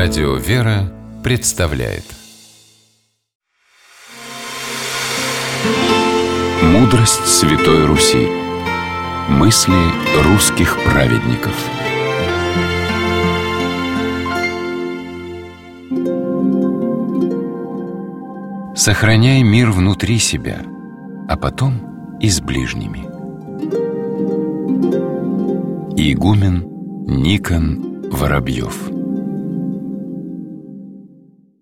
Радио «Вера» представляет Мудрость Святой Руси. Мысли русских праведников. Сохраняй мир внутри себя, а потом и с ближними. Игумен Никон Воробьев.